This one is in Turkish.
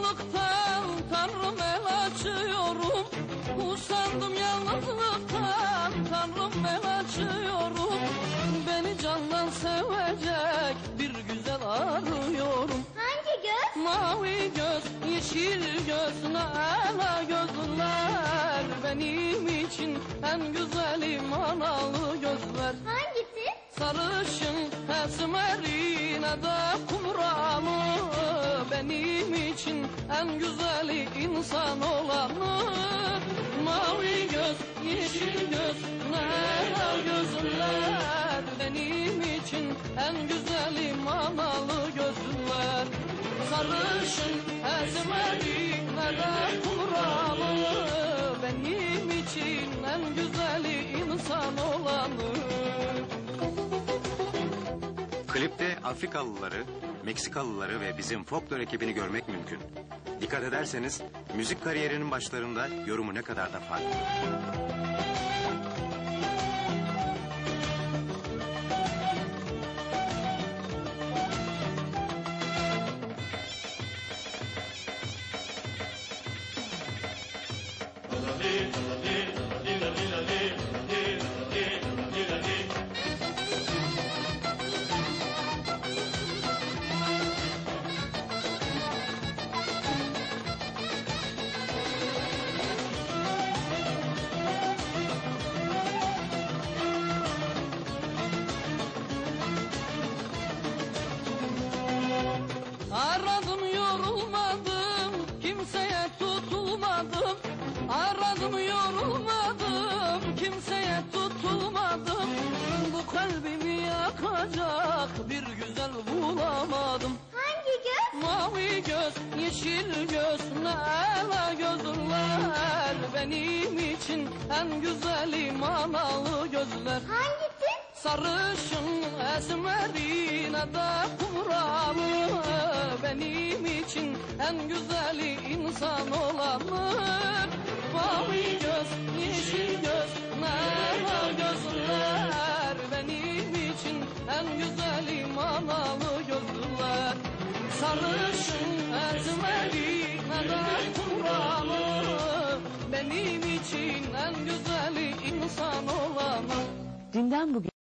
yalnızlıktan Tanrım el açıyorum. Usandım yalnızlıktan Tanrım el açıyorum. Beni candan sevecek bir güzel arıyorum. Hangi göz? Mavi göz, yeşil göz, nala gözler. Benim için en güzeli manalı gözler. Hangisi? Sarışın, esmerine de kumralı. Benim için en güzeli insan olanı. Mavi göz, yeşil göz, nala gözler. Benim için en güzeli manalı gözler. Sarışın, esmerine de kumralı. Benim için en güzeli insan olanı. Klipte Afrikalıları, Meksikalıları ve bizim folklor ekibini görmek mümkün. Dikkat ederseniz müzik kariyerinin başlarında yorumu ne kadar da farklı. Aradım yorulmadım, kimseye tutulmadım. Aradım yorulmadım, kimseye tutulmadım. Bu kalbimi yakacak bir güzel bulamadım. Hangi göz? Mavi göz, yeşil göz, nala gözler. Benim için en güzeli manalı gözler. Hangisi? Sarışın, esmerine de kumralı. Benim için en güzeli insan olanı. Mavi göz, yeşil göz, nala gözler. Benim için en güzeli manalı gözler. Sarışın, esmerine de kumralı. Benim için en güzeli insan olanı. Dünden bugün